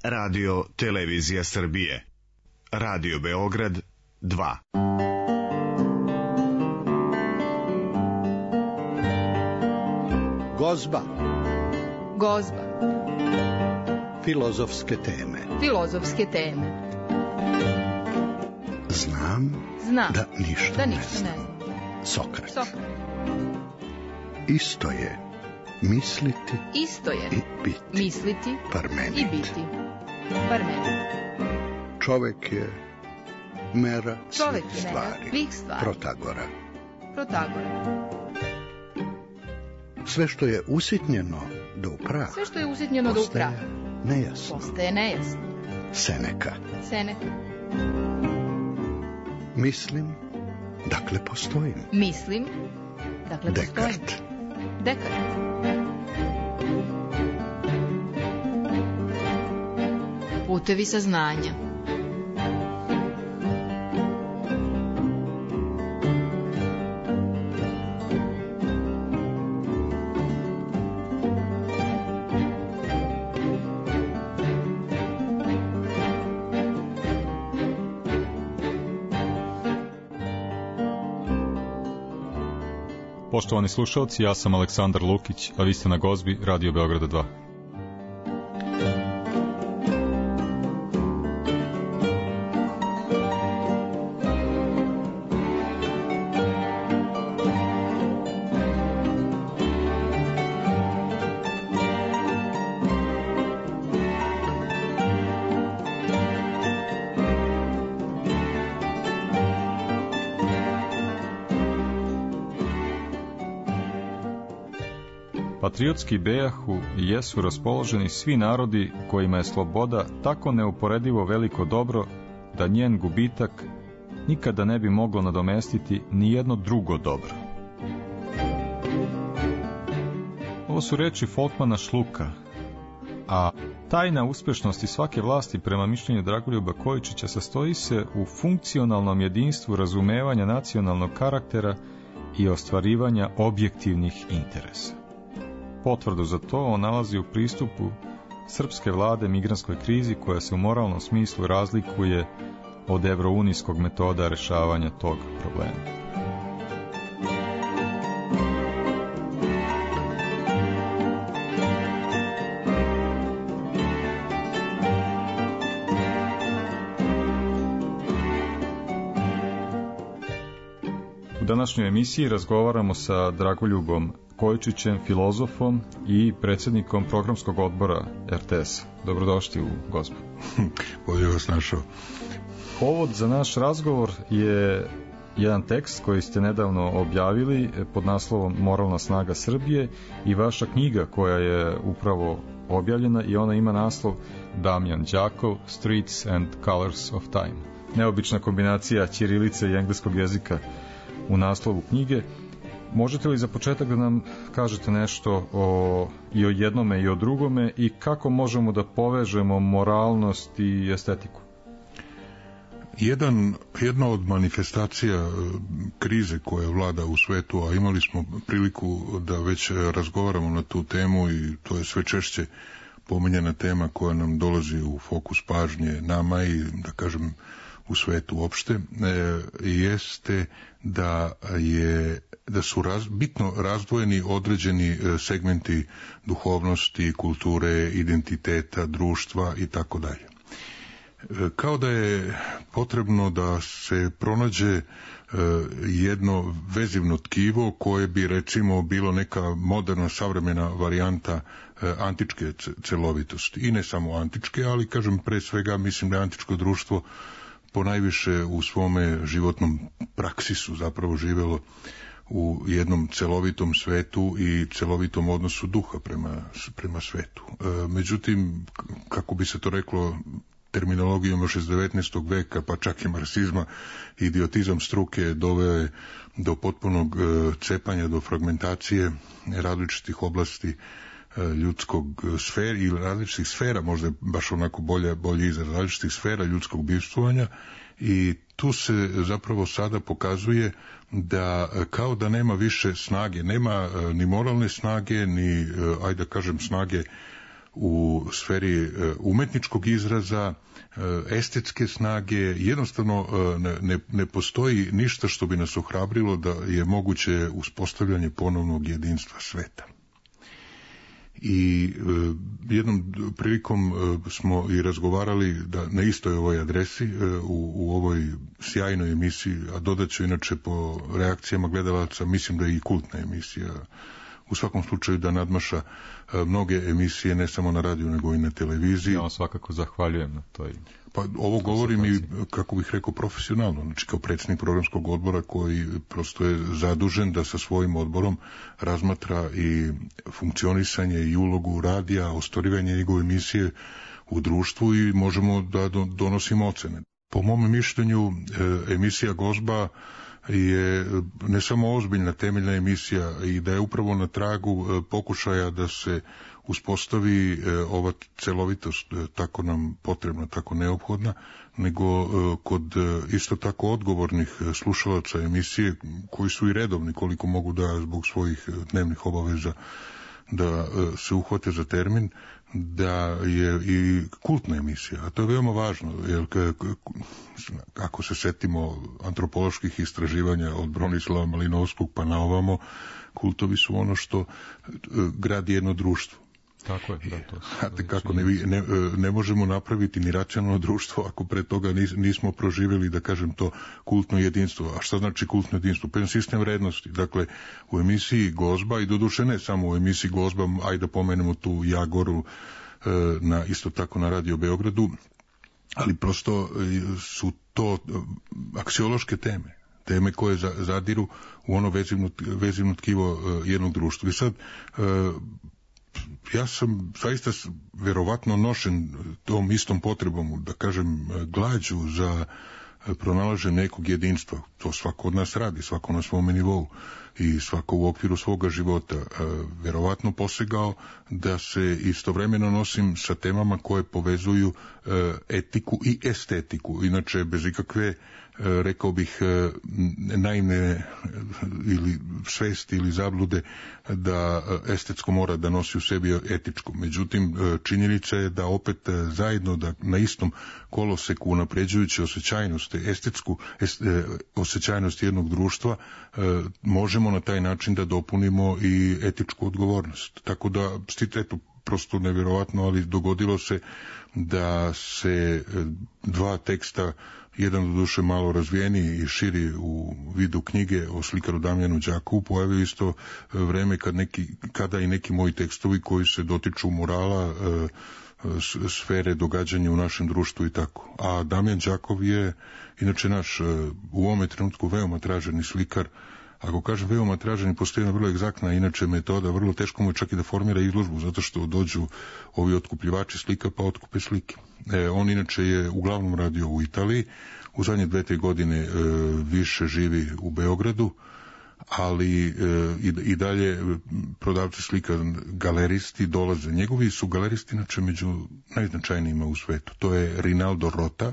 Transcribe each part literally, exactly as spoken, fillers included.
Radio Televizija Srbije. Radio Beograd dva. Gozba. Gozba. Filozofske teme. Filozofske teme. Znam, Znam da ništa, da ne, ništa znam. ne znam. Sokrat. Sokrat. Isto je misliti Isto je i biti. misliti Parmenid. i biti. Parmenid. Čovek je mera Čovek svih je mera stvari. svih stvari. Protagora. Protagora. Sve što je usitnjeno do u prah, Sve što je usitnjeno do u prah postaje nejasno. postaje nejasno. Seneka. Seneka. Mislim, dakle postojim. Mislim, dakle postojim. Dekart. Dekart. Putevi saznanja. Poštovani slušalci, ja sam Aleksandar Lukić, a vi ste na Gozbi Radio Beograda dva. Patriotski bejahu i jesu raspoloženi svi narodi kojima je sloboda tako neuporedivo veliko dobro da njen gubitak nikada ne bi moglo nadomestiti ni jedno drugo dobro. Ovo su reči Folkmana Šluka, a tajna uspešnosti svake vlasti prema mišljenju Dragoljuba Kojičića sastoji se u funkcionalnom jedinstvu razumevanja nacionalnog karaktera i ostvarivanja objektivnih interesa. Potvrdu za to on nalazi u pristupu srpske vlade migrantskoj krizi koja se u moralnom smislu razlikuje od evrounijskog metoda rešavanja tog problema. U današnjoj emisiji razgovaramo sa Dragoljubom Kojičićem, filozofom i predsjednikom programskog odbora er te es. Dobrodošli u Gozbu. Bolje vas našao. Povod za naš razgovor je jedan tekst koji ste nedavno objavili pod naslovom Moralna snaga Srbije i vaša knjiga koja je upravo objavljena i ona ima naslov Damjan Đakov, Streets and Colors of Time. Neobična kombinacija ćirilice i engleskog jezika u naslovu knjige. Možete li za početak da nam kažete nešto o, i o jednome i o drugome i kako možemo da povežemo moralnost i estetiku? Jedan, jedna od manifestacija krize koja vlada u svetu, a imali smo priliku da već razgovaramo na tu temu i to je sve češće pominjena tema koja nam dolazi u fokus pažnje nama i da kažem u svetu uopšte, e, jeste da je da su raz, bitno razdvojeni određeni segmenti duhovnosti, kulture, identiteta, društva i tako dalje. Kao da je potrebno da se pronađe jedno vezivno tkivo koje bi recimo bilo neka moderna savremena varijanta antičke celovitosti. I ne samo antičke, ali kažem pre svega mislim da je antičko društvo ponajviše u svome životnom praksisu zapravo živelo u jednom celovitom svetu i celovitom odnosu duha prema, prema svetu. E, međutim, kako bi se to reklo terminologijom još iz devetnaestog veka, pa čak i marksizma, idiotizam struke doveo je do potpunog e, cepanja, do fragmentacije različitih oblasti e, ljudskog sfera ili različitih sfera, možda je baš onako bolje, bolje izraz, različitih sfera ljudskog bivstvovanja i tu se zapravo sada pokazuje da kao da nema više snage, nema ni moralne snage, ni, ajde da kažem, snage u sferi umetničkog izraza, estetske snage, jednostavno ne, ne postoji ništa što bi nas ohrabrilo da je moguće uspostavljanje ponovnog jedinstva sveta. I e, jednom prilikom e, smo i razgovarali da na istoj ovoj adresi e, u, u ovoj sjajnoj emisiji, a dodat ću inače po reakcijama gledalaca, mislim da je i kultna emisija, u svakom slučaju da nadmaša e, mnoge emisije ne samo na radiju nego i na televiziji. Ja vam svakako zahvaljujem na toj. Pa ovo govorim i, kako bih rekao, profesionalno, znači kao predsjednik programskog odbora koji prosto je zadužen da sa svojim odborom razmatra i funkcionisanje i ulogu radija, ostvarivanje njegove emisije u društvu i možemo da donosimo ocene. Po mom mišljenju, emisija Gozba je ne samo ozbiljna temeljna emisija i da je upravo na tragu pokušaja da se uspostavi ova celovitost tako nam potrebna, tako neophodna, nego kod isto tako odgovornih slušalaca emisije koji su i redovni koliko mogu da zbog svojih dnevnih obaveza da se uhvate za termin, da je i kultna emisija, a to je veoma važno, jer ako se setimo antropoloških istraživanja od Bronislava Malinovskog pa na ovamo, kultovi su ono što gradi jedno društvo. Tako je, da, to. Znate kako, ne, ne, ne možemo napraviti ni racionalno društvo ako pre toga nis, nismo proživjeli, da kažem to, kultno jedinstvo. A šta znači kultno jedinstvo? Pa jedan sistem vrednosti. Dakle, u emisiji Gozba, i doduše ne samo u emisiji Gozba, ajde da pomenemo tu Jagoru, na, isto tako na Radio Beogradu, ali prosto su to aksiološke teme. Teme koje zadiru u ono vezivno, vezivno tkivo jednog društva. I sad, ja sam zaista verovatno nošen tom istom potrebom, da kažem, glađu za pronalaženje nekog jedinstva. To svako od nas radi, svako na svom nivou i svako u okviru svoga života. Verovatno posegao da se istovremeno nosim sa temama koje povezuju etiku i estetiku. Inače, bez ikakve, rekao bih, naivne ili svesti ili zablude da estetsko mora da nosi u sebi etičko. Međutim, činjenica je da opet zajedno, da na istom koloseku unapređujući osjećajnost, estetsku est, osjećajnost jednog društva, možemo na taj način da dopunimo i etičku odgovornost. Tako da, eto, prosto nevjerovatno, ali dogodilo se da se dva teksta, jedan do duše malo razvijeniji i širi u vidu knjige o slikaru Damjanu Đakovu, pojavio isto vreme kad neki, kada i neki moji tekstovi koji se dotiču morala, sfere događanja u našem društvu i tako. A Damjan Đakov je inače naš u ovome trenutku veoma traženi slikar. Ako kažem veoma traženi, postoji jedna vrlo egzaktna inače metoda, vrlo teško mu je čak i da formira izložbu, zato što dođu ovi otkupljivači slika pa otkupe slike. E, on inače je uglavnom radio u Italiji, u zadnje dve, tri godine e, više živi u Beogradu, ali e, i, i dalje prodavci slika, galeristi dolaze. Njegovi su galeristi inače među najznačajnijima u svetu. To je Rinaldo Rota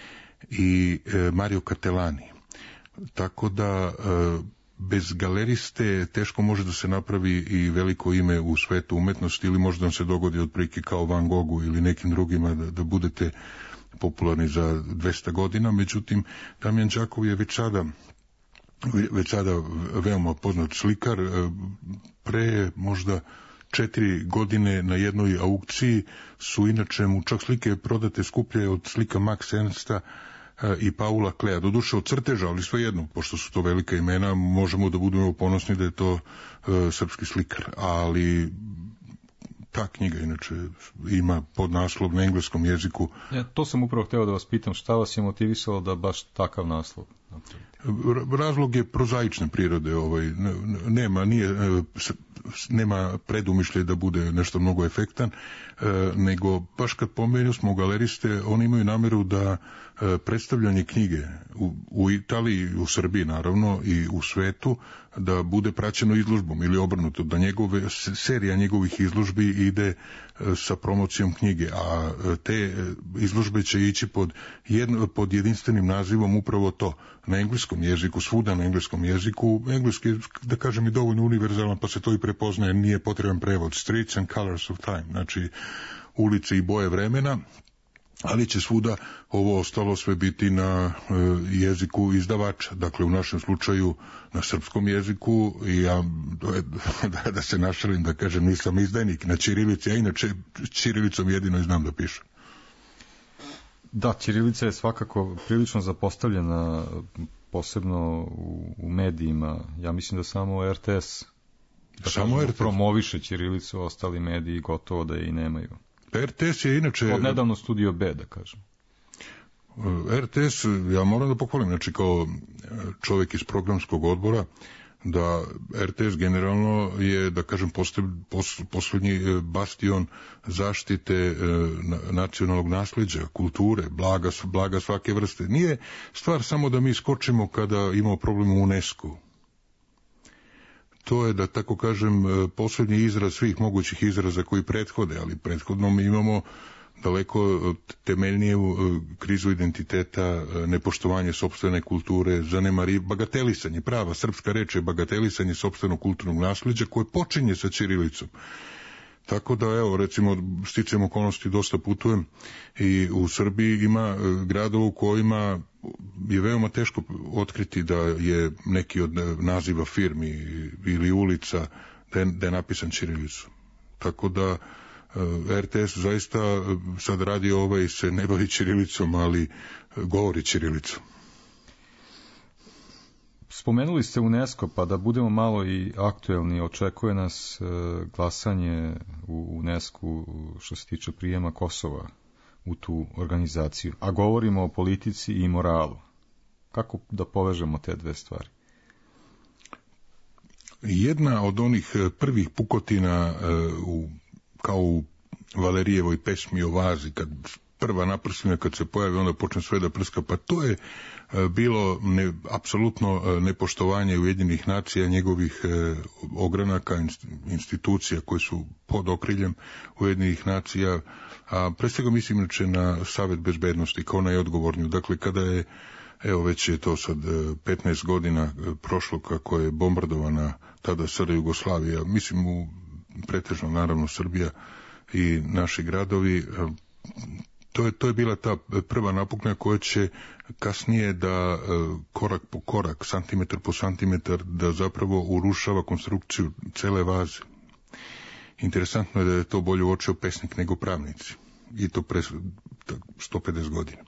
i e, Mario Catellani. Tako da e, bez galeriste teško može da se napravi i veliko ime u svetu umetnosti, ili možda vam se dogodi otprilike kao Van Goghu ili nekim drugima da, da budete popularni za dvesta godina. Međutim, Damjan Đakov je već sada već sada veoma poznat slikar. Pre možda četiri godine na jednoj aukciji su inače mu čak slike prodate skuplje od slika Max Ernsta i Paula Klea, doduše od crteža, ali svejedno, pošto su to velika imena, možemo da budemo ponosni da je to uh, srpski slikar, ali ta knjiga inače ima podnaslov na engleskom jeziku. Ja, to sam upravo hteo da vas pitam, šta vas je motivisalo da baš takav naslov? Razlog je prozaične prirode, ovaj, nema, nije, nema predumišlje da bude nešto mnogo efektan, nego baš kad pomenuli smo galeriste, oni imaju nameru da predstavljanje knjige u, u Italiji, u Srbiji naravno i u svetu, da bude praćeno izložbom ili obrnuto, da njegove, serija njegovih izložbi ide sa promocijom knjige, a te izložbe će ići pod, jedno, pod jedinstvenim nazivom upravo to, na engleskom jeziku, svuda na engleskom jeziku. Engleski, da kažem, i dovoljno univerzalan, pa se to i prepoznaje, nije potreban prevod. Streets and Colors of Time, znači ulice i boje vremena, ali će svuda ovo ostalo sve biti na e, jeziku izdavača, dakle u našem slučaju na srpskom jeziku, i ja da, da se našalim, da kažem, nisam izdajnik na ćirilici, a inače ćirilicom jedino i znam da pišem. Da, ćirilica je svakako prilično zapostavljena, posebno u, u medijima. Ja mislim da samo R T S da samo R T S promoviše ćirilicu, ostali mediji gotovo da je i nemaju. R T S je inače... Od nedavno Studio B, da kažem. R T S, ja moram da pohvalim, znači kao čovjek iz programskog odbora, da R T S generalno je, da kažem, posljednji bastion zaštite nacionalnog nasljeđa, kulture, blaga, blaga svake vrste. Nije stvar samo da mi skočimo kada imamo problem u UNESCO. To je, da tako kažem, posljednji izraz svih mogućih izraza koji prethode, ali prethodno mi imamo daleko temeljniju krizu identiteta, nepoštovanje sopstvene kulture, zanemari, bagatelisanje, prava srpska reč je bagatelisanje sopstvenog kulturnog nasljeđa koje počinje sa ćirilicom. Tako da, evo, recimo, sticajem okolnosti dosta putujem i u Srbiji ima gradova u kojima je veoma teško otkriti da je neki od naziva firmi ili ulica da je, da je napisan ćirilicom. Tako da R T S zaista sad radi ovaj, se ne bavi ćirilicom, ali govori ćirilicom. Spomenuli ste UNESCO, pa da budemo malo i aktuelni, očekuje nas glasanje u UNESCO što se tiče prijema Kosova u tu organizaciju, a govorimo o politici i moralu. Kako da povežemo te dve stvari? Jedna od onih prvih pukotina u, kao u Valerijevoj pesmi o vazi, kad prva naprstina kad se pojavi, onda počne sve da prska, pa to je bilo ne, apsolutno nepoštovanje Ujedinjenih nacija, njegovih e, ogranaka, institucija koje su pod okriljem Ujedinjenih nacija, a pre svega mislim inače na Savet bezbednosti kao najodgovorniju. Dakle, kada je, evo već je to sad petnaest godina prošlo kako je bombardovana tada S R Jugoslavija, mislim u pretežno naravno Srbija i naši gradovi, To je, to je bila ta prva napuknja koja će kasnije da korak po korak, santimetar po santimetar, da zapravo urušava konstrukciju cele vaze. Interesantno je da je to bolje uočio pesnik nego pravnici. I to pre sto pedeset godina.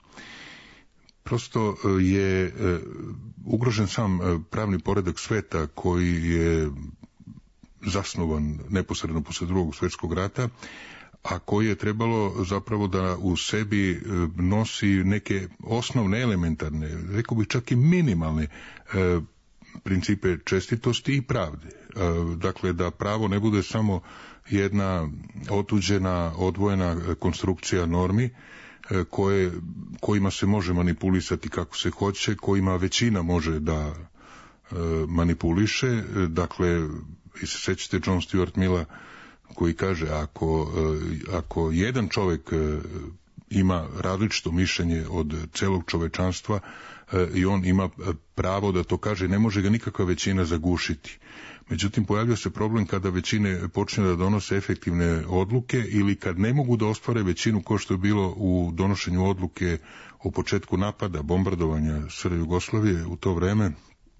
Prosto je ugrožen sam pravni poredak sveta koji je zasnovan neposredno posle drugog svjetskog rata, a koji je trebalo zapravo da u sebi nosi neke osnovne, elementarne, rekao bih čak i minimalne e, principe čestitosti i pravde. E, dakle, da pravo ne bude samo jedna otuđena, odvojena konstrukcija normi e, koje, kojima se može manipulisati kako se hoće, kojima većina može da e, manipuliše. Dakle, i se sećate John Stuart Milla koji kaže ako, ako jedan čovjek ima različito mišljenje od celog čovečanstva i on ima pravo da to kaže, ne može ga nikakva većina zagušiti. Međutim, pojavlja se problem kada većine počne da donose efektivne odluke ili kad ne mogu da ostvare većinu kao što je bilo u donošenju odluke o početku napada, bombardovanja S R Jugoslavije u to vreme,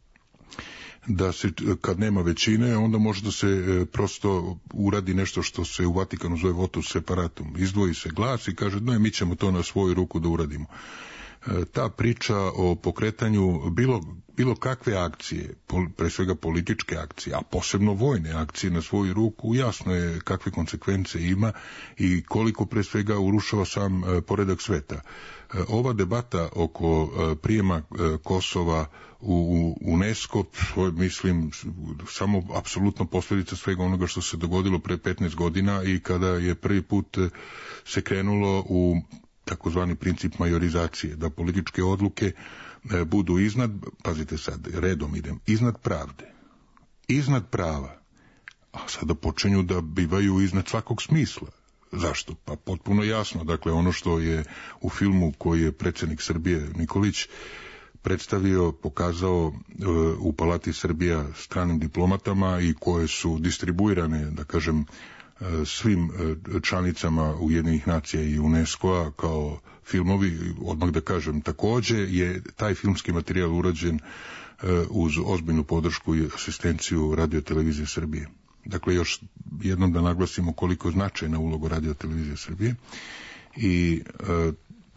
da se, kad nema većine, onda može da se e, prosto uradi nešto što se u Vatikanu zove votus separatum. Izdvoji se glas i kaže, no, mi ćemo to na svoju ruku da uradimo. E, ta priča o pokretanju bilo, bilo kakve akcije, pol, pre svega političke akcije, a posebno vojne akcije na svoju ruku, jasno je kakve konsekvence ima i koliko pre svega urušava sam e, poredak sveta. E, ova debata oko e, prijema e, Kosova u UNESCO, mislim, samo apsolutno posljedica svega onoga što se dogodilo pre petnaest godina i kada je prvi put se krenulo u takozvani princip majorizacije, da političke odluke budu iznad, pazite sad, redom idem, iznad pravde, iznad prava, a sada počinju da bivaju iznad svakog smisla. Zašto? Pa potpuno jasno, dakle ono što je u filmu koji je predsjednik Srbije Nikolić predstavio, pokazao u Palati Srbija stranim diplomatama i koje su distribuirane, da kažem, svim članicama Ujedinjenih nacija i UNESCO-a kao filmovi. Odmah da kažem, također je taj filmski materijal urađen uz ozbiljnu podršku i asistenciju Radio-televizije Srbije. Dakle, još jednom da naglasimo koliko je značajna uloga Radio-televizije Srbije i e,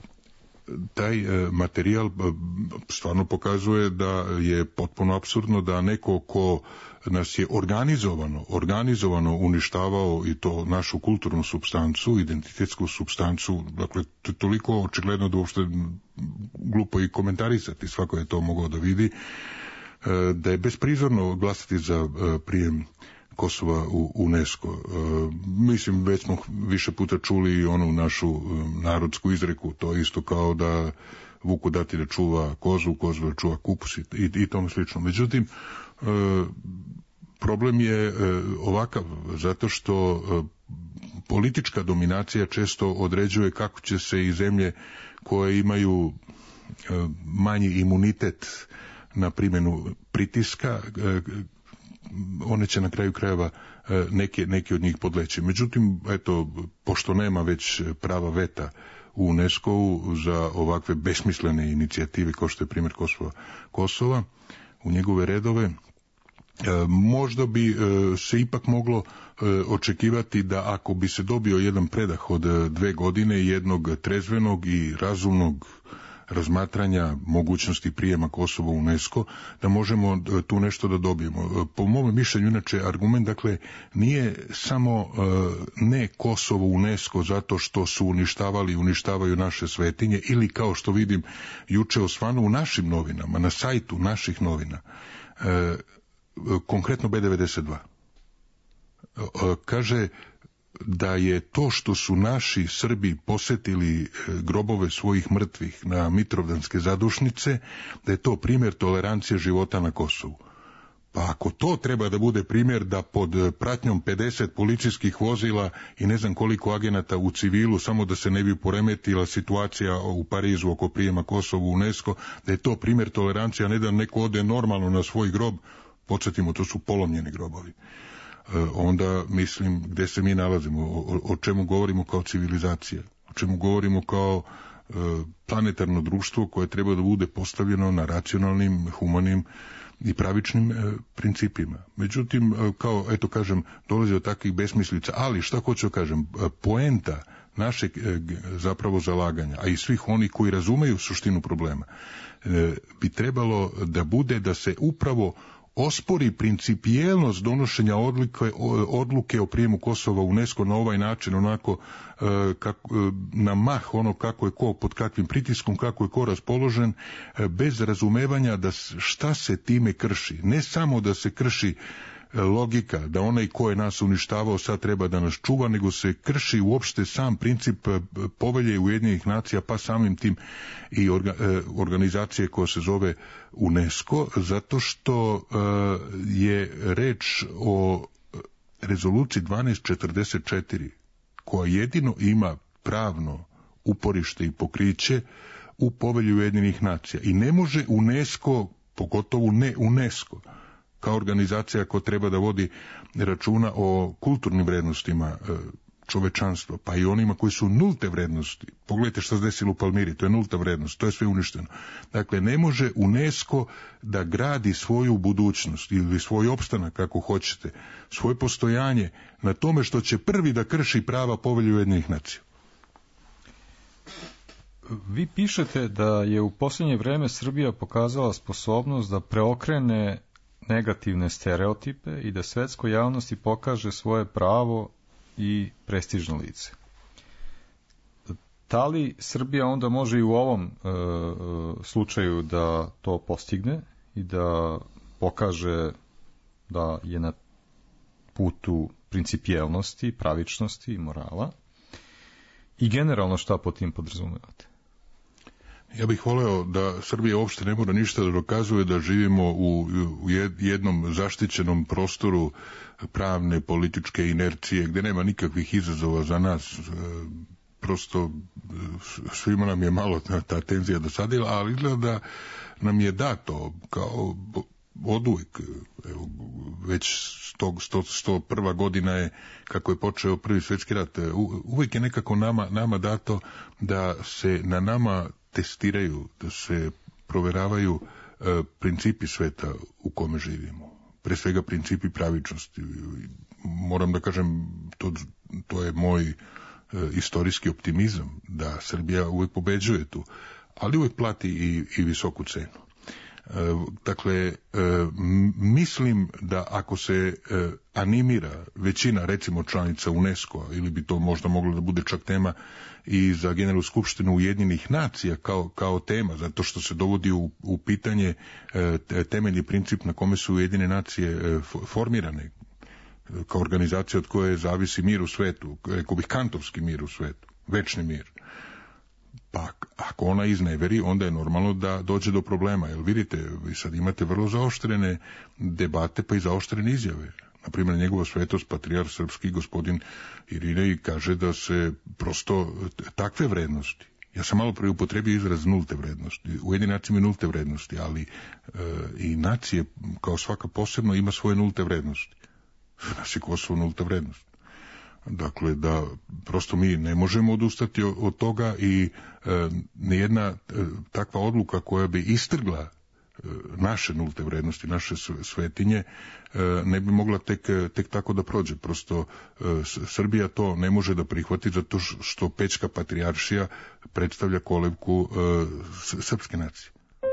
taj e, materijal stvarno pokazuje da je potpuno apsurdno da neko ko nas je organizovano, organizovano uništavao i to našu kulturnu supstancu, identitetsku supstancu, dakle, to je toliko očigledno da uopšte glupo i komentarisati, svako je to mogao da vidi, e, da je besprizorno glasati za e, prijem Kosova u UNESCO. E, mislim, već smo više puta čuli i onu našu e, narodsku izreku, to isto kao da vuku dati da čuva kozu, kozu da čuva kupus i, i tomu slično. Međutim, e, problem je e, ovakav, zato što e, politička dominacija često određuje kako će se i zemlje koje imaju e, manji imunitet na primjenu pritiska, e, one će na kraju krajeva neke, neke od njih podleći. Međutim, eto, pošto nema već prava veta u UNESCO-u za ovakve besmislene inicijative kao što je primjer Kosova, Kosova u njegove redove, možda bi se ipak moglo očekivati da ako bi se dobio jedan predah od dve godine jednog trezvenog i razumnog razmatranja mogućnosti prijema Kosova u UNESCO, da možemo tu nešto da dobijemo. Po mom mišljenju, inače, argument, dakle, nije samo ne Kosovo u UNESCO zato što su uništavali i uništavaju naše svetinje, ili kao što vidim juče osvano u našim novinama, na sajtu naših novina, konkretno B devedeset dva. Kaže da je to što su naši Srbi posetili grobove svojih mrtvih na Mitrovdanske zadušnice, da je to primjer tolerancije života na Kosovu. Pa ako to treba da bude primjer da pod pratnjom pedeset policijskih vozila i ne znam koliko agenata u civilu, samo da se ne bi poremetila situacija u Parizu oko prijema Kosova u UNESCO, da je to primjer tolerancije, a ne da neko ode normalno na svoj grob, podsjetimo, to su polomljeni grobovi. Onda mislim gde se mi nalazimo, o, o čemu govorimo kao civilizacija, o čemu govorimo kao e, planetarno društvo koje treba da bude postavljeno na racionalnim, humanim i pravičnim e, principima. Međutim, e, kao, eto kažem, dolazi od takvih besmislica, ali šta hoću kažem, poenta našeg e, zapravo zalaganja, a i svih oni koji razumeju suštinu problema, e, bi trebalo da bude da se upravo ospori principijelnost donošenja odluke, odluke o prijemu Kosova u UNESCO na ovaj način, onako e, kako, na mah, ono kako je ko, pod kakvim pritiskom, kako je ko raspoložen, e, bez razumevanja da šta se time krši. Ne samo da se krši logika da onaj ko je nas uništavao sad treba da nas čuva, nego se krši uopšte sam princip povelje Ujedinjenih nacija, pa samim tim i orga, organizacije koja se zove UNESCO, zato što je reč o rezoluciji dvanaest četrdeset četiri, koja jedino ima pravno uporište i pokriće u povelji Ujedinjenih nacija. I ne može UNESCO, pogotovo ne UNESCO, kao organizacija koja treba da vodi računa o kulturnim vrednostima čovečanstva, pa i onima koji su nulte vrednosti. Pogledajte šta se desilo u Palmiri, to je nulta vrednost, to je sve uništeno. Dakle, ne može UNESCO da gradi svoju budućnost ili svoj opstanak, kako hoćete, svoje postojanje na tome što će prvi da krši prava povelje Ujedinjenih nacija. Vi pišete da je u posljednje vreme Srbija pokazala sposobnost da preokrene negativne stereotipe i da svetskoj javnosti pokaže svoje pravo i prestižno lice. Da li Srbija onda može i u ovom e, slučaju da to postigne i da pokaže da je na putu principijelnosti, pravičnosti i morala? I generalno šta po tim podrazumevate? Ja bih voleo da Srbija uopšte ne mora ništa da dokazuje, da živimo u, u jednom zaštićenom prostoru pravne političke inercije gdje nema nikakvih izazova za nas. prosto svima nam je malo ta tenzija dosadila, ali izgleda da nam je dato kao oduvijek, evo, već sto, sto, sto prva godina je kako je počeo prvi svjetski rat, U, uvijek je nekako nama, nama dato da se na nama testiraju, da se proveravaju e, principi sveta u kome živimo. Pre svega principi pravičnosti. Moram da kažem, to, to je moj e, istorijski optimizam, da Srbija uvijek pobeđuje tu, ali uvijek plati i, i visoku cenu. Dakle, mislim da ako se animira većina, recimo članica UNESCO-a, ili bi to možda moglo da bude čak tema i za Generalnu skupštinu Ujedinjenih nacija kao, kao tema, zato što se dovodi u, u pitanje temeljni princip na kome su Ujedinjene nacije formirane, kao organizacija od koje zavisi mir u svetu, rekao bih kantovski mir u svetu, večni mir. Pa ako ona izneveri, onda je normalno da dođe do problema. Jer vidite, vi sad imate vrlo zaoštrene debate, pa i zaoštrene izjave. Naprimjer, njegova svetost, patrijarh srpski, gospodin Irinej, kaže da se prosto takve vrednosti, ja sam malo prije upotrebio izraz nulte vrednosti, Ujedinjene nacije imaju nulte vrednosti, ali e, i nacije, kao svaka posebno, ima svoje nulte vrednosti. Naši Kosovo nulta vrednost. Dakle, da prosto mi ne možemo odustati od toga i e, nijedna e, takva odluka koja bi istrgla e, naše nulte vrednosti, naše svetinje, e, ne bi mogla tek, tek tako da prođe. Prosto e, Srbija to ne može da prihvati zato što Pećka patrijaršija predstavlja kolevku e, srpske nacije.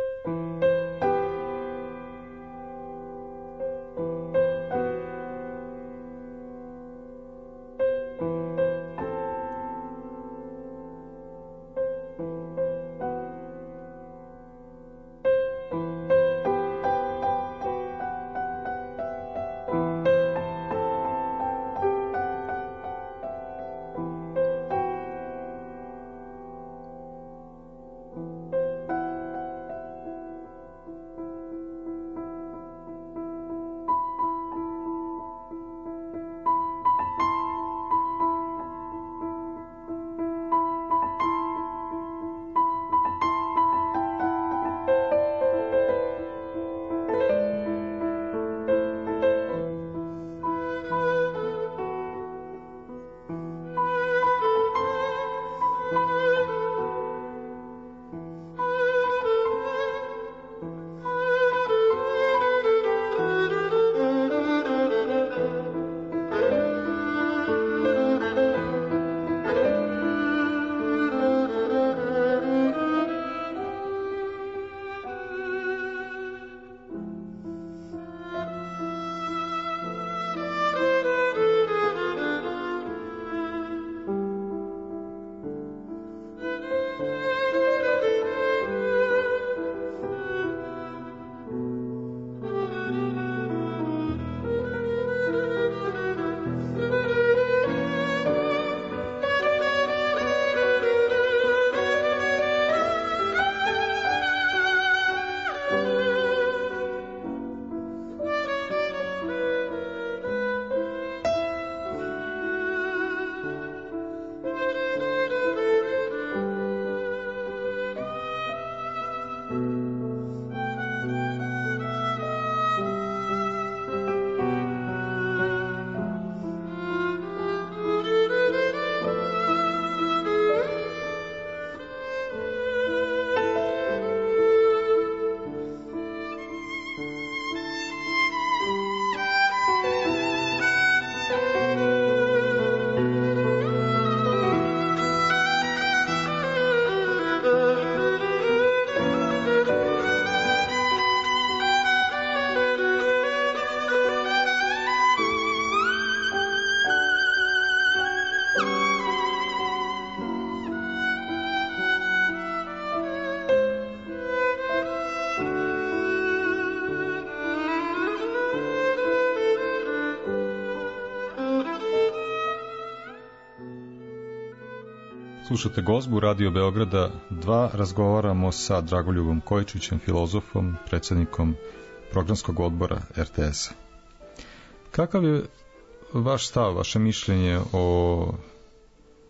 Slušate Gozbu Radio Beograda dva, razgovaramo sa Dragoljubom Kojičićem, filozofom, predsjednikom programskog odbora er te es-a. Kakav je vaš stav, vaše mišljenje o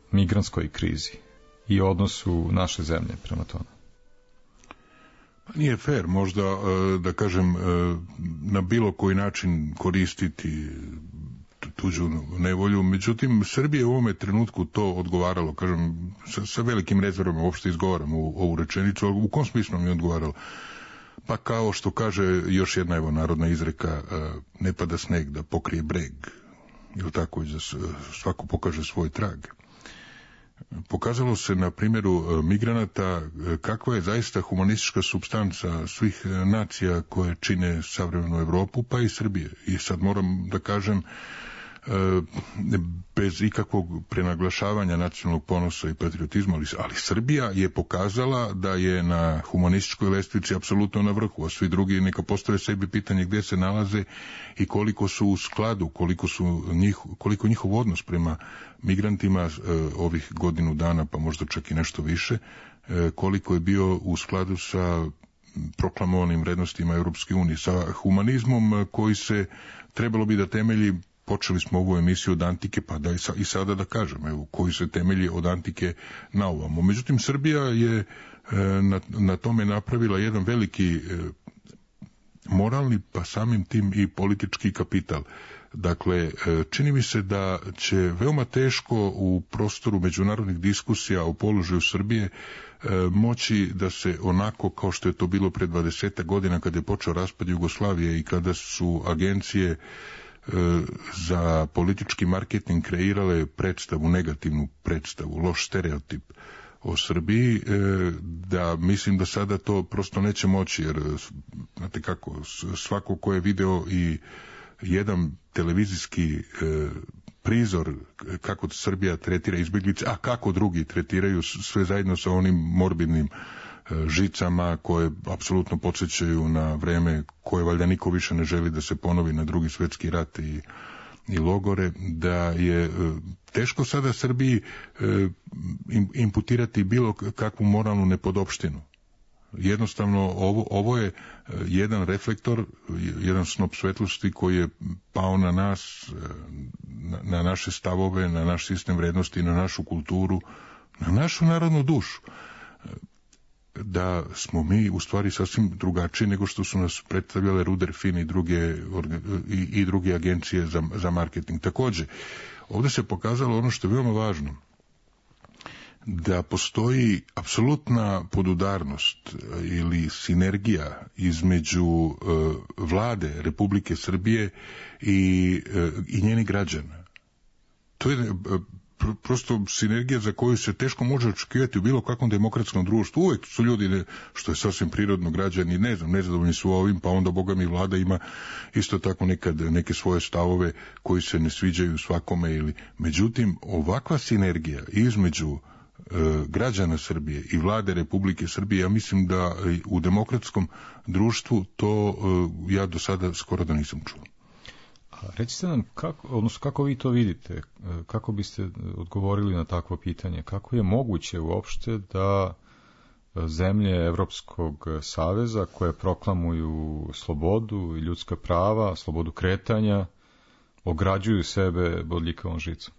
migrantskoj krizi i odnosu naše zemlje prema tome? Nije fair možda, da kažem, na bilo koji način koristiti tuđu nevolju, međutim Srbije u ovome trenutku to odgovaralo, kažem, sa, sa velikim rezervama uopšte izgovaram u ovu rečenicu, ali u kom smislu mi je odgovaralo? Pa kao što kaže još jedna evo narodna izreka, ne pada sneg da pokrije breg, ili tako, da svako pokaže svoj trag. Pokazalo se na primjeru migranata kakva je zaista humanistička supstanca svih nacija koje čine savremenu Evropu, pa i Srbije. I sad moram da kažem, bez ikakvog prenaglašavanja nacionalnog ponosa i patriotizma, ali, ali Srbija je pokazala da je na humanističkoj lestvici apsolutno na vrhu, a svi drugi neka postave sebi pitanje gdje se nalaze i koliko su u skladu, koliko, su njih, koliko njihov odnos prema migrantima e, ovih godinu dana, pa možda čak i nešto više, e, koliko je bio u skladu sa proklamovanim vrednostima Europske unije, sa humanizmom koji se trebalo bi da temelji. Počeli smo ovu emisiju od antike, pa da i sada da kažem, evo, koji se temelji od antike na ovamo. Međutim, Srbija je e, na, na tome napravila jedan veliki e, moralni, pa samim tim i politički kapital. Dakle, e, čini mi se da će veoma teško u prostoru međunarodnih diskusija o položaju Srbije e, moći da se onako kao što je to bilo pred dvadesetak godina kada je počeo raspad Jugoslavije i kada su agencije za politički marketing kreirale predstavu, negativnu predstavu, loš stereotip o Srbiji, da mislim da sada to prosto neće moći, jer znate kako, svako ko je video i jedan televizijski prizor kako Srbija tretira izbjeglice, a kako drugi tretiraju sve zajedno sa onim morbidnim žicama koje apsolutno podsjećaju na vreme koje valjda niko više ne želi da se ponovi, na Drugi svjetski rat i, i logore, da je teško sada Srbiji imputirati bilo kakvu moralnu nepodopštinu. Jednostavno ovo, ovo je jedan reflektor, jedan snop svetlosti koji je pao na nas, na, na naše stavove, na naš sistem vrednosti, na našu kulturu, na našu narodnu dušu. Da smo mi u stvari sasvim drugačiji nego što su nas predstavljale Ruder Finn i druge, i, i druge agencije za, za marketing. Također, ovdje se pokazalo ono što je veoma važno, da postoji apsolutna podudarnost ili sinergija između uh, vlade Republike Srbije i, uh, i njenih građana. To je uh, prosto sinergija za koju se teško može očekivati u bilo kakvom demokratskom društvu. Uvijek su ljudi, što je sasvim prirodno, građani, ne znam, nezadovoljni su ovim, pa onda Boga mi vlada ima isto tako nekad neke svoje stavove koji se ne sviđaju svakome. Ili međutim, ovakva sinergija između e, građana Srbije i vlade Republike Srbije, ja mislim da u demokratskom društvu to e, ja do sada skoro da nisam čuo. Recite nam, kako, odnosno kako vi to vidite, kako biste odgovorili na takvo pitanje, kako je moguće uopšte da zemlje Evropskog saveza koje proklamuju slobodu i ljudska prava, slobodu kretanja, ograđuju sebe bodljikavom žicom?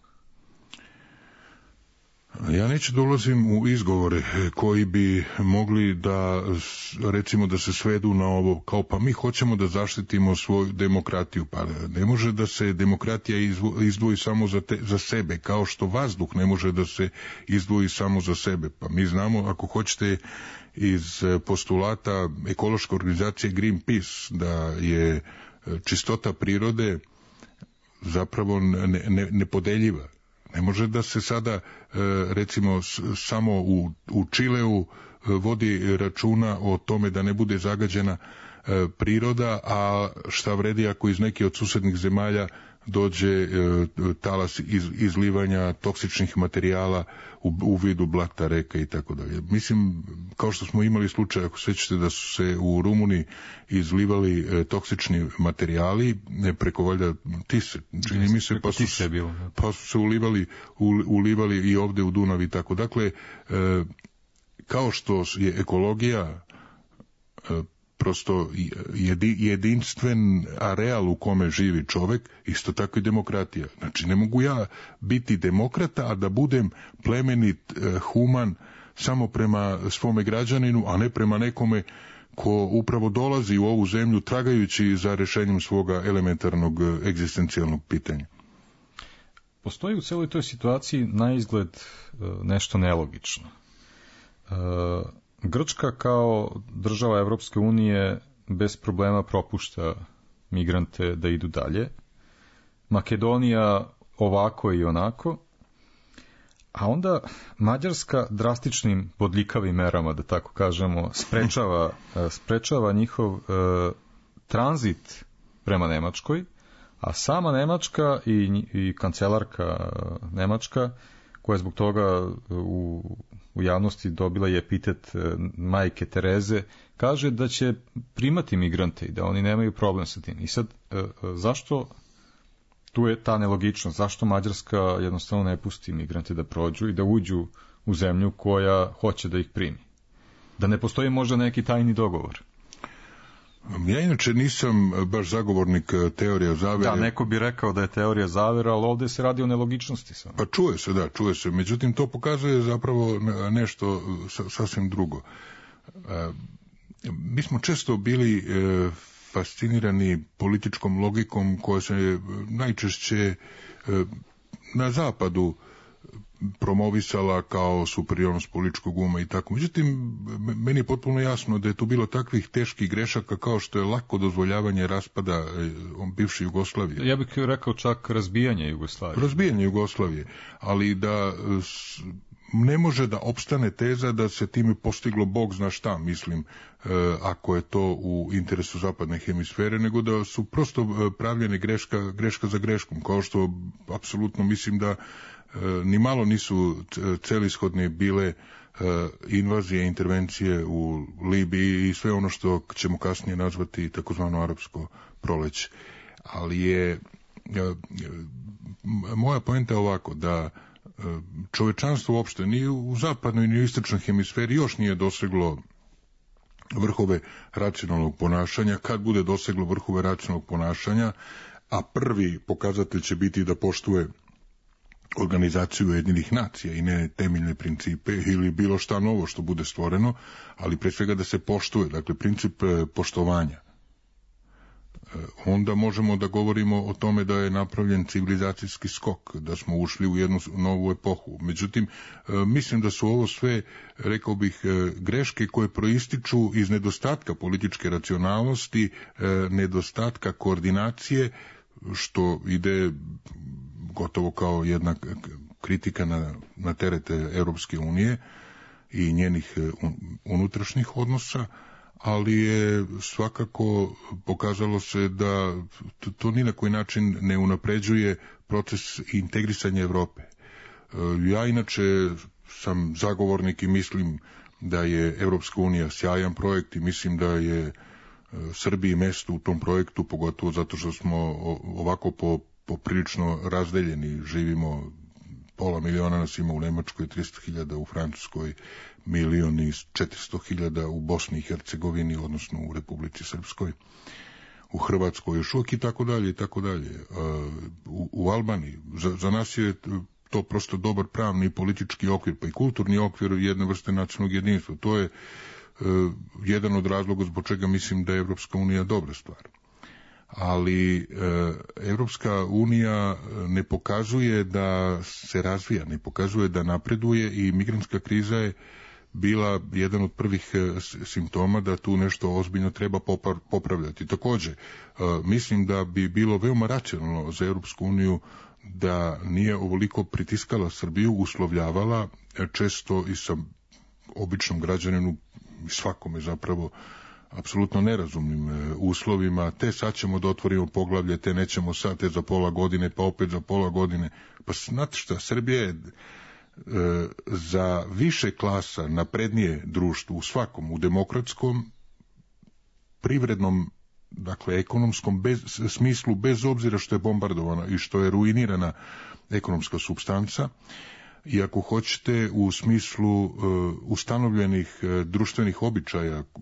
Ja neću da ulazim u izgovore koji bi mogli da, recimo, da se svedu na ovo, kao pa mi hoćemo da zaštitimo svoju demokratiju. Pa ne može da se demokratija izdvoji samo za, te, za sebe, kao što vazduh ne može da se izdvoji samo za sebe. Pa mi znamo, ako hoćete, iz postulata ekološke organizacije Greenpeace, da je čistota prirode zapravo ne, ne, nepodeljiva. Ne može da se sada, recimo, samo u, u Čileu vodi računa o tome da ne bude zagađena priroda, a šta vredi ako iz neke od susednih zemalja dođe talas iz, izlivanja toksičnih materijala u, u vidu blata, reka i tako dalje. Mislim, kao što smo imali slučaj, ako sećate, da su se u Rumuniji izlivali e, toksični materijali ne, preko valjda Tise, čini mi se, pa su, se, pa su se ulivali, u, ulivali i ovde u Dunav i tako. Dakle, e, kao što je ekologija e, prosto jedi, jedinstven areal u kome živi čovek, isto tako i demokratija. Znači, ne mogu ja biti demokrata, a da budem plemenit, human, samo prema svome građaninu, a ne prema nekome ko upravo dolazi u ovu zemlju tragajući za rešenjem svoga elementarnog egzistencijalnog pitanja. Postoji u celoj toj situaciji na izgled nešto nelogično. Grčka kao država Evropske unije bez problema propušta migrante da idu dalje. Makedonija ovako i onako. A onda Mađarska drastičnim bodljikavim merama, da tako kažemo, sprečava, sprečava njihov e, tranzit prema Nemačkoj, a sama Nemačka i, i kancelarka Nemačka, koja je zbog toga u, u javnosti dobila je epitet majke Tereze, kaže da će primati migrante i da oni nemaju problem sa tim. I sad, e, zašto... Tu je ta nelogičnost. Zašto Mađarska jednostavno ne pusti migrante da prođu i da uđu u zemlju koja hoće da ih primi? Da ne postoji možda neki tajni dogovor? Ja inače nisam baš zagovornik teorija zavere. Da, neko bi rekao da je teorija zavera, ali ovde se radi o nelogičnosti samo. Pa čuje se, da, čuje se. Međutim, to pokazuje zapravo nešto sasvim drugo. Mi smo često bili fascinirani političkom logikom koja se najčešće na zapadu promovisala kao superiornost političkog uma i tako. Međutim, meni je potpuno jasno da je tu bilo takvih teških grešaka kao što je lako dozvoljavanje raspada bivše Jugoslavije. Ja bih rekao čak razbijanje Jugoslavije. Razbijanje Jugoslavije, ali da ne može da opstane teza da se time postiglo Bog zna šta, mislim, ako je to u interesu zapadne hemisfere, nego da su prosto pravljene greška, greška za greškom, kao što apsolutno mislim da ni malo nisu celishodne bile invazije, intervencije u Libiji i sve ono što ćemo kasnije nazvati takozvano arapsko proleće. Ali je moja poenta je ovako, da čovečanstvo uopšte ni u zapadnoj ni u istočnoj hemisferi još nije doseglo vrhove racionalnog ponašanja. Kad bude doseglo vrhove racionalnog ponašanja, a prvi pokazatelj će biti da poštuje Organizaciju Ujedinjenih nacija i ne temeljne principe ili bilo šta novo što bude stvoreno, ali pre svega da se poštuje, dakle princip poštovanja. Onda možemo da govorimo o tome da je napravljen civilizacijski skok, da smo ušli u jednu novu epohu. Međutim, mislim da su ovo sve, rekao bih, greške koje proističu iz nedostatka političke racionalnosti, nedostatka koordinacije, što ide gotovo kao jedna kritika na, na terete Europske unije i njenih unutrašnjih odnosa, ali je svakako pokazalo se da to, to ni na koji način ne unapređuje proces integrisanja Evrope. Ja inače sam zagovornik i mislim da je Evropska unija sjajan projekt i mislim da je Srbiji mesto u tom projektu, pogotovo zato što smo ovako po, poprilično razdeljeni, živimo, pola miliona nas ima u Nemačkoj, tristo hiljada u Francuskoj, milion i četiristo hiljada u Bosni i Hercegovini, odnosno u Republici Srpskoj, u Hrvatskoj još uvijek i tako dalje i tako dalje. U, u Albaniji, za, za nas je to prosto dobar pravni i politički okvir, pa i kulturni okvir jedne vrste nacionalnog jedinstva. To je uh, jedan od razloga zbog čega mislim da je Evropska unija dobra stvar. Ali Evropska unija ne pokazuje da se razvija, ne pokazuje da napreduje i migrantska kriza je bila jedan od prvih simptoma da tu nešto ozbiljno treba popravljati. Također, mislim da bi bilo veoma racionalno za Evropsku uniju da nije ovoliko pritiskala Srbiju, uslovljavala često i sa običnom građaninu, svakome zapravo, apsolutno nerazumnim uslovima, te sad ćemo da otvorimo poglavlje, te nećemo sad, te za pola godine, pa opet za pola godine. Pa znate šta, Srbija je e, za više klasa naprednije društvo u svakom, u demokratskom, privrednom, dakle ekonomskom bez, smislu, bez obzira što je bombardovana i što je ruinirana ekonomska supstanca, i ako hoćete u smislu uh, ustanovljenih uh, društvenih običaja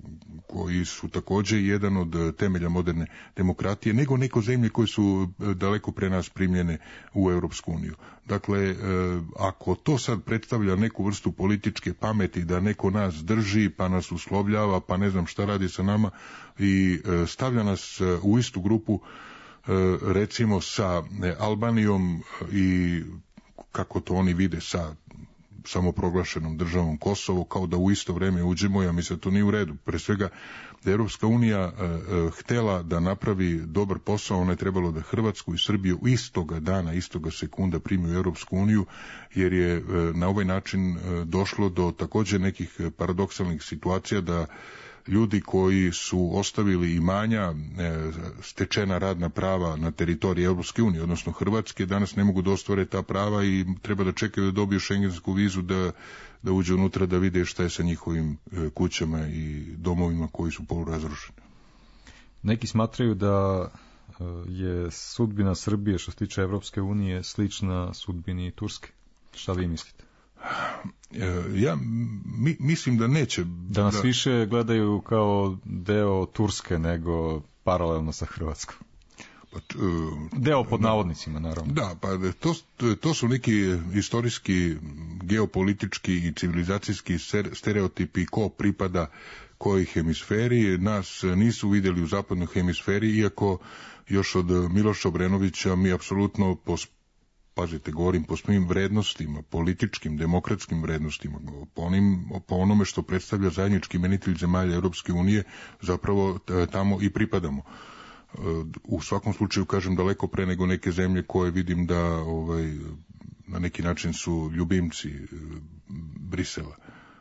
koji su također jedan od temelja moderne demokratije, nego neko zemlje koje su daleko pre nas primljene u Europsku uniju. Dakle, ako to sad predstavlja neku vrstu političke pameti da neko nas drži, pa nas uslovljava, pa ne znam šta radi sa nama i stavlja nas u istu grupu, recimo sa Albanijom i kako to oni vide sa samoproglašenom državom Kosovo, kao da u isto vrijeme uđemo, ja mislim da to nije u redu. Pre svega, da je Europska unija e, e, htela da napravi dobar posao, ona je trebalo da Hrvatsku i Srbiju istoga dana, istoga sekunda primi u Europsku uniju, jer je e, na ovaj način e, došlo do također nekih paradoksalnih situacija da ljudi koji su ostavili imanja, stečena radna prava na teritoriji Europske unije, odnosno Hrvatske, danas ne mogu da ostvare ta prava i treba da čekaju da dobiju šengensku vizu da, da uđe unutra da vide šta je sa njihovim kućama i domovima koji su polurazrušeni. Neki smatraju da je sudbina Srbije što se tiče Europske unije slična sudbini Turske. Šta vi mislite? Ja mi, mislim da neće. Da nas da... više gledaju kao deo Turske nego paralelno sa Hrvatskom. Pa, uh, deo pod navodnicima, naravno. Da, pa to, to su neki istorijski, geopolitički i civilizacijski stereotipi ko pripada kojoj hemisferi. Nas nisu vidjeli u zapadnoj hemisferi, iako još od Miloša Obrenovića mi apsolutno po pazite, govorim po svim vrednostima, političkim, demokratskim vrednostima, po, onim, po onome što predstavlja zajednički imenitelj zemalja Europske unije, zapravo tamo i pripadamo. U svakom slučaju, kažem, daleko pre nego neke zemlje koje vidim da ovaj, na neki način su ljubimci Brisela.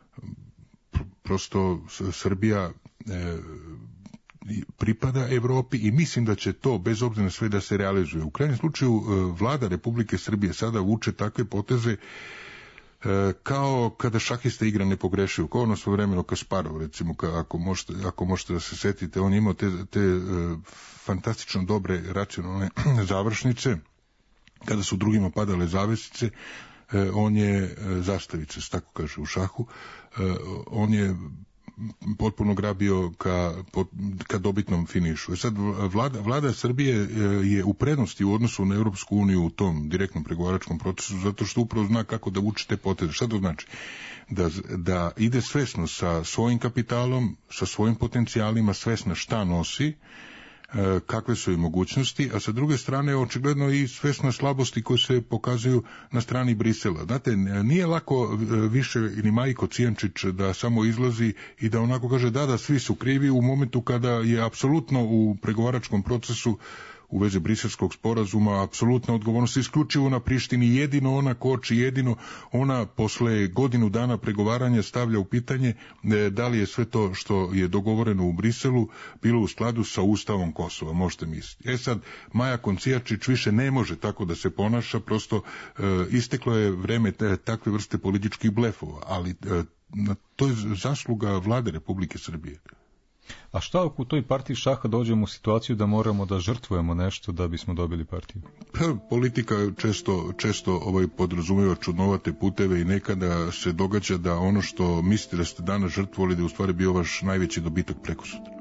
Prosto Srbija pripada Evropi i mislim da će to, bez obzira na sve, da se realizuje. U krajnjem slučaju, vlada Republike Srbije sada vuče takve poteze kao kada šahista igra ne pogrešio, kao ono svojevremeno Kasparov, recimo, ako možete, ako možete da se setite, on je imao te, te fantastično dobre racionalne završnice, kada su drugima padale zavesice, on je zastavice, tako kaže u šahu, on je potpuno grabio ka, ka dobitnom finišu. Sad, vlada, vlada Srbije je u prednosti u odnosu na Europsku uniju u tom direktnom pregovaračkom procesu, zato što upravo zna kako da vuče te poteze. Šta to znači? Da, da ide svesno sa svojim kapitalom, sa svojim potencijalima, svesna šta nosi, kakve su i mogućnosti, a sa druge strane očigledno i svesna slabosti koje se pokazuju na strani Brisela. Znate, nije lako više ni Majko Cijančić da samo izlazi i da onako kaže da, da, svi su krivi u momentu kada je apsolutno u pregovaračkom procesu u vezi briselskog sporazuma apsolutna odgovornost isključivo na Prištini, jedino ona koči, jedino ona posle godinu dana pregovaranja stavlja u pitanje da li je sve to što je dogovoreno u Briselu bilo u skladu sa Ustavom Kosova, možete misliti. E sad, Maja Koncijačić više ne može tako da se ponaša, prosto e, isteklo je vreme te, takve vrste političkih blefova, ali e, to je zasluga vlade Republike Srbije. A šta ako u toj partiji šaha dođemo u situaciju da moramo da žrtvujemo nešto da bismo dobili partiju? Pa, politika često, često ovaj, podrazumeva čudnovate puteve i nekada se događa da ono što mislite da ste danas žrtvovali da je u stvari bio vaš najveći dobitak prekosutra.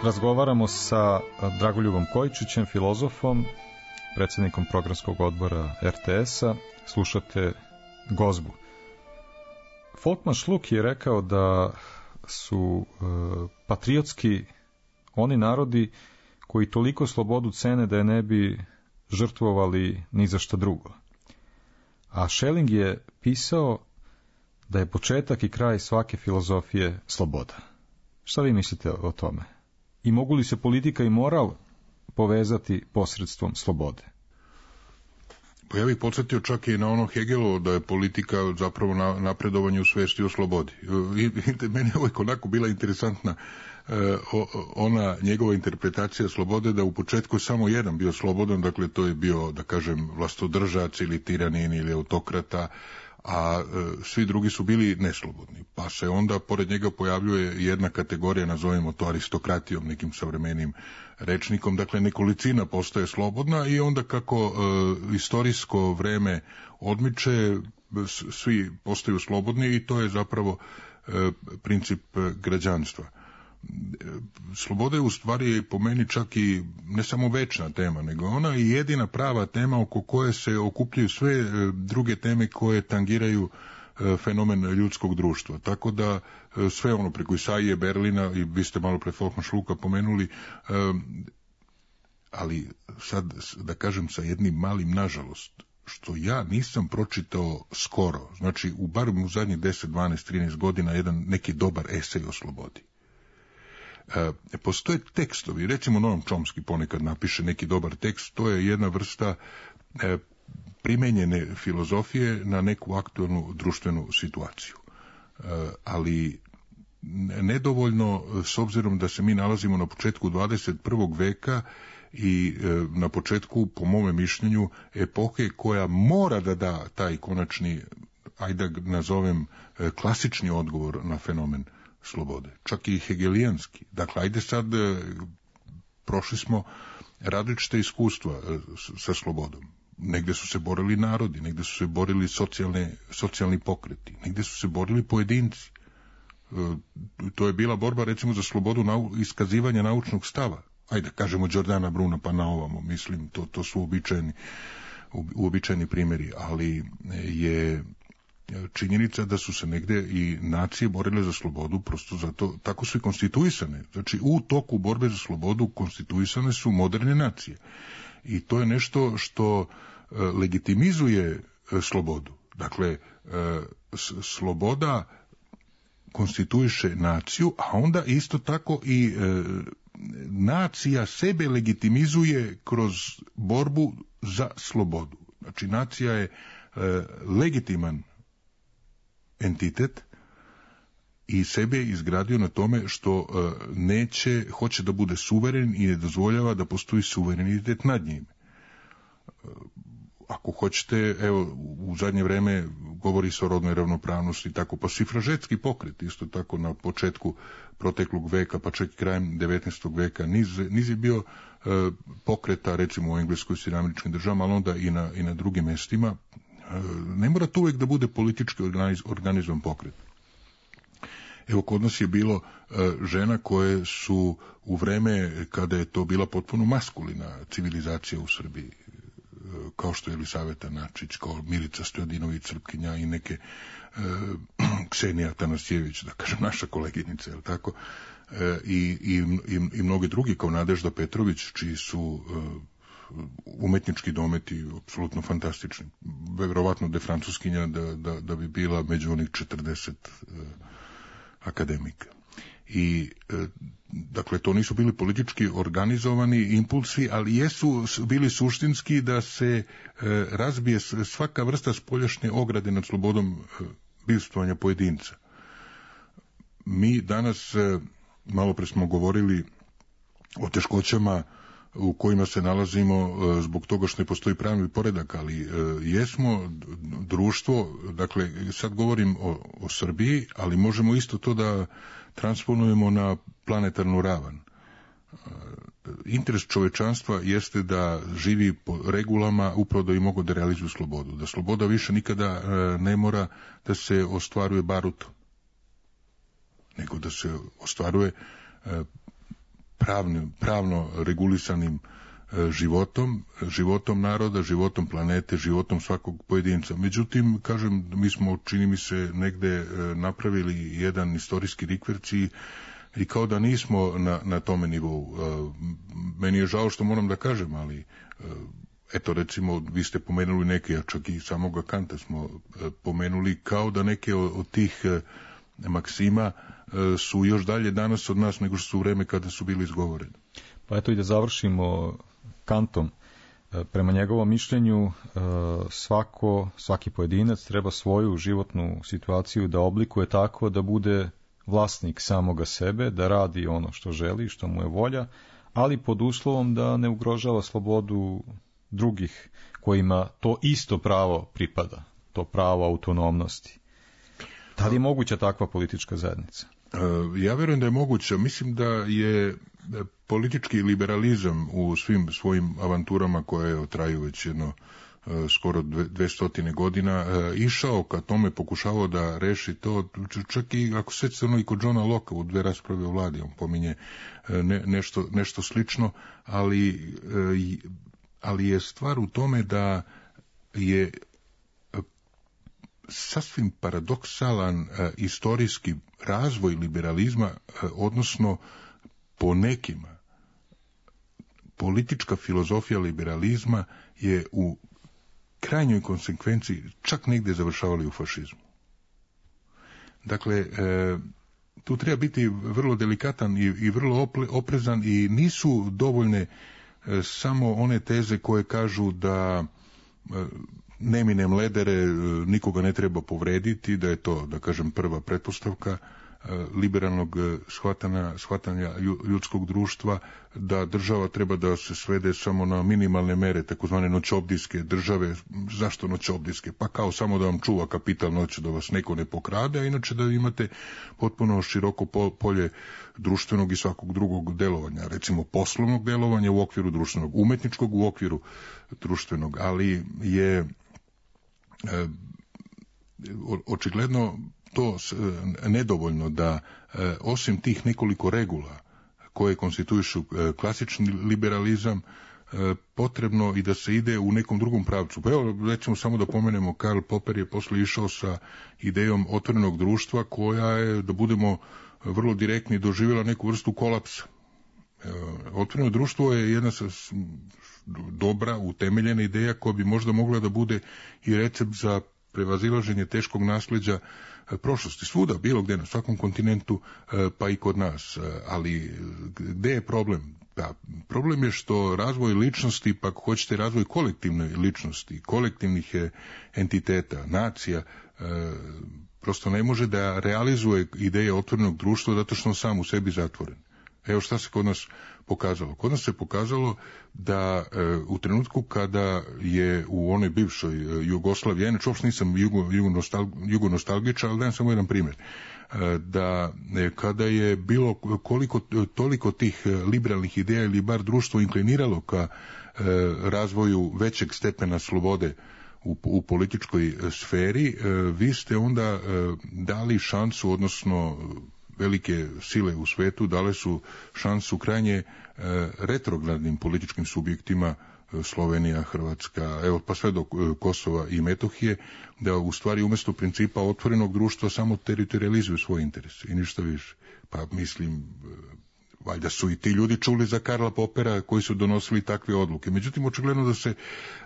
razgovaramo sa Dragoljubom Kojičićem, filozofom, predsjednikom programskog odbora er te es-a. Slušate Gozbu. Folkman Šluk je rekao da su e, patriotski oni narodi koji toliko slobodu cene da je ne bi žrtvovali ni za šta drugo. A Schelling je pisao da je početak i kraj svake filozofije sloboda. Šta vi mislite o tome? I mogu li se politika i moral povezati posredstvom slobode? Pa ja bih podsjetio čak i na ono Hegelovo da je politika zapravo na napredovanje u svesti o slobodi. I, i meni je uvijek onako bila interesantna e, o, ona njegova interpretacija slobode, da u početku je samo jedan bio slobodan, dakle to je bio, da kažem, vlastodržac ili tiranin ili autokrata, a e, svi drugi su bili neslobodni. Pa se onda pored njega pojavljuje jedna kategorija, nazovemo to aristokratijom, nekim savremenim rečnikom, dakle nekolicina postaje slobodna i onda kako e, istorijsko vreme odmiče, svi postaju slobodni i to je zapravo e, princip građanstva. Sloboda je u stvari po meni čak i ne samo večna tema, nego ona i jedina prava tema oko koje se okupljaju sve druge teme koje tangiraju fenomen ljudskog društva. Tako da sve ono preko Isaije, Berlina, i vi ste malo pre Folkman Šluka pomenuli, ali sad da kažem sa jednim malim nažalost, što ja nisam pročitao skoro, znači u bar u zadnjih deset, dvanaest, trinaest godina jedan neki dobar esej o slobodi. E, postoje tekstovi, recimo Noam Chomsky ponekad napiše neki dobar tekst, to je jedna vrsta e, primenjene filozofije na neku aktualnu društvenu situaciju. E, ali nedovoljno, s obzirom da se mi nalazimo na početku dvadeset prvog veka i e, na početku, po mome mišljenju, epohe koja mora da da taj konačni, ajde da nazovem, e, klasični odgovor na fenomen slobode, čak i hegelijanski. Dakle, ajde sad, prošli smo različite iskustva sa slobodom. Negde su se borili narodi, negde su se borili socijalne, socijalni pokreti, negde su se borili pojedinci. To je bila borba, recimo, za slobodu nau, iskazivanja naučnog stava. Ajde, kažemo Giordana Bruna pa na ovamo, mislim, to, to su uobičajeni, uobičajeni primjeri, ali je činjenica da su se negde i nacije borile za slobodu, prosto zato, tako su i konstituisane. Znači, u toku borbe za slobodu konstituisane su moderne nacije. I to je nešto što e, legitimizuje e, slobodu. Dakle, e, s, sloboda konstituiše naciju, a onda isto tako i e, nacija sebe legitimizuje kroz borbu za slobodu. Znači, nacija je e, legitiman entitet i sebe je izgradio na tome što uh, neće, hoće da bude suveren i ne dozvoljava da postoji suverenitet nad njim. Uh, ako hoćete, evo, u zadnje vreme govori se o rodnoj ravnopravnosti i tako, pa sifražetski pokret, isto tako na početku proteklog veka, pa čak i krajem devetnaestog veka, niz, niz je bio uh, pokreta, recimo u Engleskoj i Američkim državama, ali onda i na, i na drugim mestima. Ne mora to uvijek da bude politički organiz, organizovan pokret. Evo, kod nas je bilo uh, žena koje su u vreme kada je to bila potpuno maskulina civilizacija u Srbiji, uh, kao što je Elisaveta Načić, kao Milica Stojadinović Srpkinja i neke uh, Ksenija Tanasjević, da kažem, naša koleginica, je li tako, uh, i, i, i, i mnogi drugi kao Nadežda Petrović, čiji su uh, umetnički dometi apsolutno fantastični. Verovatno da je francuskinja da, da, da bi bila među onih četrdeset uh, akademika. I uh, dakle, to nisu bili politički organizovani impulsi, ali jesu bili suštinski da se uh, razbije svaka vrsta spoljašnje ograde nad slobodom uh, bivstvovanja pojedinca. Mi danas, uh, malo pre smo govorili o teškoćama u kojima se nalazimo zbog toga što ne postoji pravni poredak, ali jesmo društvo, dakle sad govorim o, o Srbiji, ali možemo isto to da transponujemo na planetarnu ravan. Interes čovečanstva jeste da živi po regulama upravo da i mogu da realizuju slobodu. Da sloboda više nikada ne mora da se ostvaruje barutom, nego da se ostvaruje pravno, pravno regulisanim životom, životom naroda, životom planete, životom svakog pojedinca. Međutim, kažem, mi smo, čini mi se, negde napravili jedan istorijski rikverc i, i kao da nismo na, na tome nivou. Meni je žao što moram da kažem, ali eto, recimo, vi ste pomenuli neke, a čak i samoga Kanta smo pomenuli, kao da neke od tih maksima su još dalje danas od nas nego što su u vreme kada su bili izgovoreni. Pa eto i da završimo Kantom. Prema njegovom mišljenju svako, svaki pojedinac treba svoju životnu situaciju da oblikuje tako da bude vlasnik samoga sebe, da radi ono što želi, što mu je volja, ali pod uslovom da ne ugrožava slobodu drugih kojima to isto pravo pripada, to pravo autonomnosti. Da li je moguća takva politička zajednica? Ja verujem da je moguća. Mislim da je politički liberalizam u svim svojim avanturama koje traju već jedno skoro dvestotine godina išao ka tome, pokušavao da reši to, čak i ako sećate ono i kod Johna Locke u dve rasprave o vladi, on pominje ne, nešto, nešto slično, ali, ali je stvar u tome da je sasvim paradoksalan uh, istorijski razvoj liberalizma, uh, odnosno po nekima politička filozofija liberalizma je u krajnjoj konsekvenciji čak negdje završavali u fašizmu. Dakle, uh, tu treba biti vrlo delikatan i, i vrlo oprezan i nisu dovoljne uh, samo one teze koje kažu da uh, neminem ledere, nikoga ne treba povrediti, da je to, da kažem, prva pretpostavka liberalnog shvatanja, shvatanja ljudskog društva, da država treba da se svede samo na minimalne mere, takozvane noćobdijske države. Zašto noćobdijske? Pa kao samo da vam čuva kapital noću, da vas neko ne pokrade, a inače da imate potpuno široko polje društvenog i svakog drugog delovanja, recimo poslovnog delovanja u okviru društvenog, umetničkog u okviru društvenog, ali je E, očigledno to nedovoljno da e, osim tih nekoliko regula koje konstituišu e, klasični liberalizam, e, potrebno i da se ide u nekom drugom pravcu. Pa evo, recimo samo da pomenemo, Karl Popper je posle išao sa idejom otvorenog društva koja je, da budemo vrlo direktni, doživjela neku vrstu kolapsa. E, otvoreno društvo je jedna sa dobra, utemeljena ideja koja bi možda mogla da bude i recept za prevazilaženje teškog nasleđa prošlosti. Svuda, bilo gde, na svakom kontinentu, pa i kod nas. Ali gde je problem? Pa, problem je što razvoj ličnosti, pa ako hoćete razvoj kolektivne ličnosti, kolektivnih entiteta, nacija, prosto ne može da realizuje ideje otvorenog društva zato što on sam u sebi zatvoren. Evo šta se kod nas pokazalo. Kod nas se pokazalo da e, u trenutku kada je u onoj bivšoj e, Jugoslaviji, ja inače uopšte nisam jugo, jugonostalgičar, ali dajem samo jedan primjer, e, da e, kada je bilo koliko, toliko tih liberalnih ideja ili bar društvo inkliniralo ka e, razvoju većeg stepena slobode u, u političkoj sferi, e, vi ste onda e, dali šansu, odnosno velike sile u svetu dale su šansu krajnje e, retrogradnim političkim subjektima, e, Slovenija, Hrvatska, evo pa sve do e, Kosova i Metohije, da u stvari umjesto principa otvorenog društva samo teritorializuju svoje interese i ništa više. Pa mislim, e, valjda su i ti ljudi čuli za Karla Popera koji su donosili takve odluke. Međutim, očigledno da se e,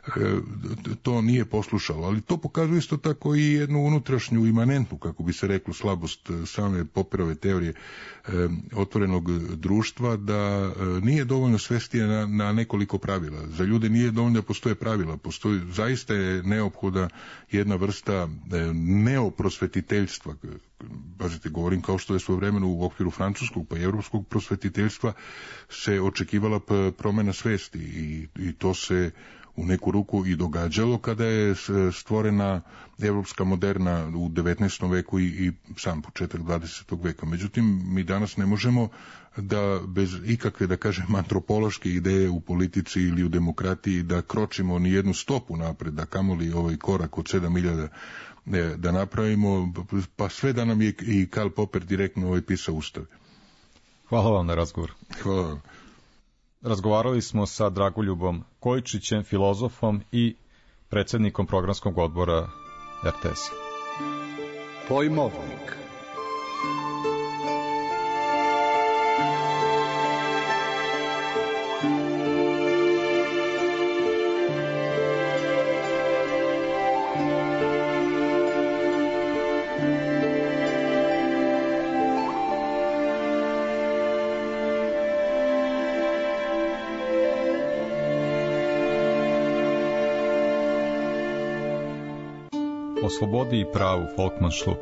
to nije poslušalo. Ali to pokazuje isto tako i jednu unutrašnju imanentnu, kako bi se reklo, slabost same Poperove teorije e, otvorenog društva, da e, nije dovoljno svesti na, na nekoliko pravila. Za ljude nije dovoljno da postoje pravila. Postoji, zaista je neophoda jedna vrsta e, neoprosvetiteljstva. Pazite, govorim kao što je svojevremeno u okviru francuskog pa i evropskog prosvetiteljstva se očekivala promjena svesti i, i to se u neku ruku i događalo kada je stvorena evropska moderna u devetnaestom veku i, i sam početak dvadesetog veka. Međutim, mi danas ne možemo da bez ikakve, da kažem, antropološke ideje u politici ili u demokratiji da kročimo ni jednu stopu napred, da kamoli ovaj korak od sedam hiljada da napravimo, pa sve da nam je i Karl Popper direktno ovaj pisao ustave. Hvala vam na razgovor. Hvala vam. Razgovarali smo sa Dragoljubom Kojičićem, filozofom i predsjednikom programskog odbora er te es. Pojmovnik. O slobodi i pravu, Volkmann-Schluck.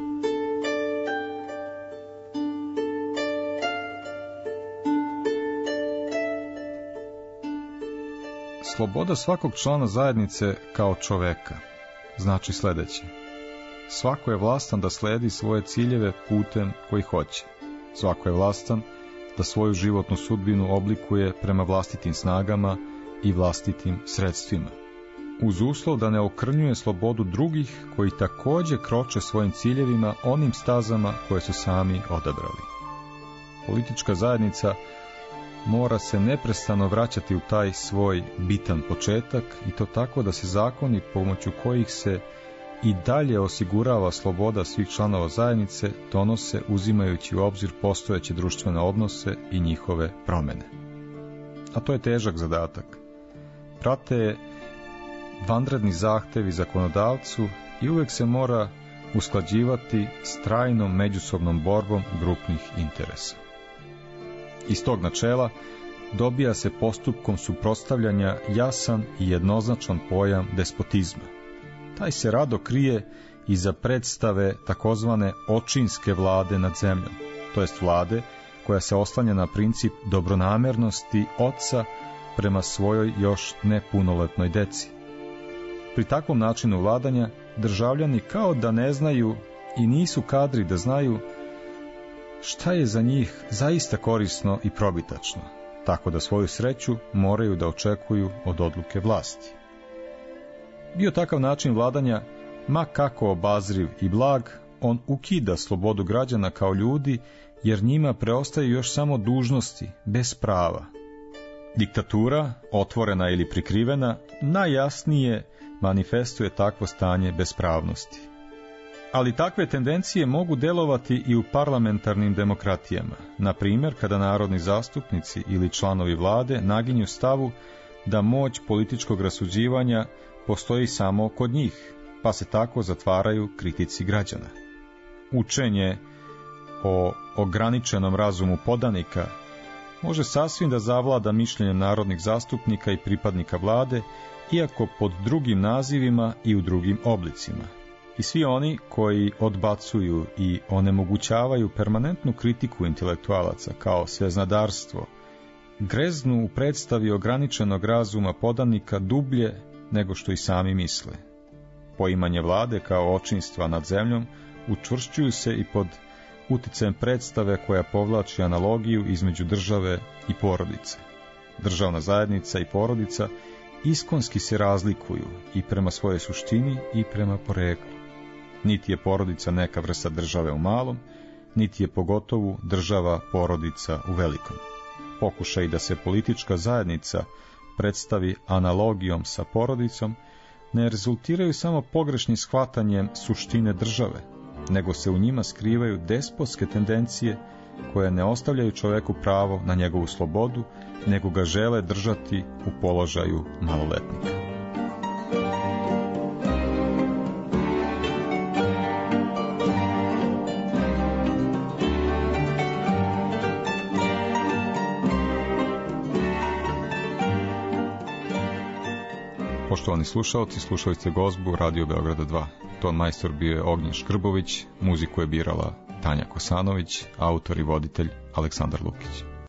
Sloboda svakog člana zajednice kao čoveka znači sljedeće. Svako je vlastan da sledi svoje ciljeve putem koji hoće. Svako je vlastan da svoju životnu sudbinu oblikuje prema vlastitim snagama i vlastitim sredstvima, uz uslov da ne okrnjuje slobodu drugih koji također kroče svojim ciljevima onim stazama koje su sami odabrali. Politička zajednica mora se neprestano vraćati u taj svoj bitan početak i to tako da se zakoni pomoću kojih se i dalje osigurava sloboda svih članova zajednice donose uzimajući u obzir postojeće društvene odnose i njihove promjene. A to je težak zadatak. Prate je vanredni zahtevi zakonodavcu i uvijek se mora usklađivati s trajnom međusobnom borbom grupnih interesa. Iz tog načela dobija se postupkom suprotstavljanja jasan i jednoznačan pojam despotizma. Taj se rado krije iza predstave takozvane očinske vlade nad zemljom, to jest vlade koja se oslanja na princip dobronamjernosti oca prema svojoj još nepunoletnoj deci. Pri takvom načinu vladanja državljani kao da ne znaju i nisu kadri da znaju šta je za njih zaista korisno i probitačno, tako da svoju sreću moraju da očekuju od odluke vlasti. Bio takav način vladanja, ma kako obazriv i blag, on ukida slobodu građana kao ljudi, jer njima preostaju još samo dužnosti, bez prava. Diktatura, otvorena ili prikrivena, najjasnije manifestuje takvo stanje bespravnosti. Ali takve tendencije mogu delovati i u parlamentarnim demokratijama, na primjer kada narodni zastupnici ili članovi vlade naginju stavu da moć političkog rasuđivanja postoji samo kod njih, pa se tako zatvaraju kritici građana. Učenje o ograničenom razumu podanika može sasvim da zavlada mišljenjem narodnih zastupnika i pripadnika vlade, iako pod drugim nazivima i u drugim oblicima. I svi oni koji odbacuju i onemogućavaju permanentnu kritiku intelektualaca kao sveznadarstvo, greznu u predstavi ograničenog razuma podanika dublje nego što i sami misle. Poimanje vlade kao očinstva nad zemljom učvršćuju se i pod uticajem predstave koja povlači analogiju između države i porodice. Državna zajednica i porodica iskonski se razlikuju i prema svojoj suštini i prema poreklu. Niti je porodica neka vrsta države u malom, niti je pogotovo država porodica u velikom. Pokušaj da se politička zajednica predstavi analogijom sa porodicom ne rezultiraju samo pogrešnim shvatanjem suštine države, nego se u njima skrivaju despotske tendencije koje ne ostavljaju čoveku pravo na njegovu slobodu, nego ga žele držati u položaju maloletnika. Poštovani slušalci, slušali ste gozbu Radio Beograda dva. Ton majstor bio je Ognjen Škrbović, muziku je birala Tanja Kosanović, autor i voditelj Aleksandar Lukić.